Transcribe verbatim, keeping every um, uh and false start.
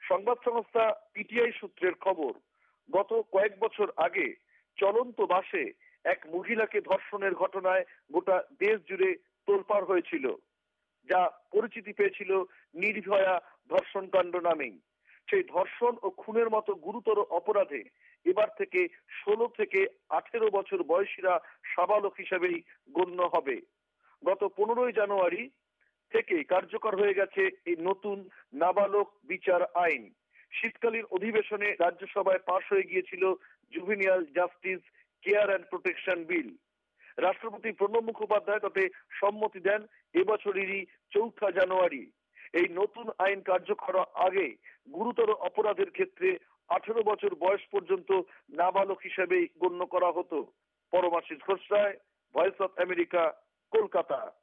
সংবাদ সংস্থা পিটিআই সূত্রের খবর, গত কয়েক বছর আগে চলন্ত বাসে এক মহিলাকে ধর্ষণের ঘটনায় গোটা দেশ জুড়ে তোলপাড় হয়েছিল, যা পরিচিতি পেয়েছিল নির্ভয়া ধর্ষণ কাণ্ড নামেই। সেই ধর্ষণ ও খুনের মতো গুরুতর অপরাধে এবার থেকে ষোলো থেকে আঠেরো বছর বয়সীরা সাবালক হিসেবেই গণ্য হবে। গত পনেরোই জানুয়ারি থেকে কার্যকর হয়ে গেছে এই নতুন নাবালক বিচার আইন। শীতকালীন অধিবেশনে রাজ্যসভায় পাশ হয়ে গিয়েছিল juvenile justice care and protection bill. রাষ্ট্রপতি প্রণব মুখোপাধ্যায় তাতে সম্মতি দেন এবছরেরই চৌঠা জানুয়ারি। এই নতুন আইন কার্যকর আগে গুরুতর অপরাধের ক্ষেত্রে আঠেরো বছর বয়স পর্যন্ত নাবালক হিসেবেই গণ্য করা হতো। Paramashis Ghosh Roy, voice of America, Kolkata.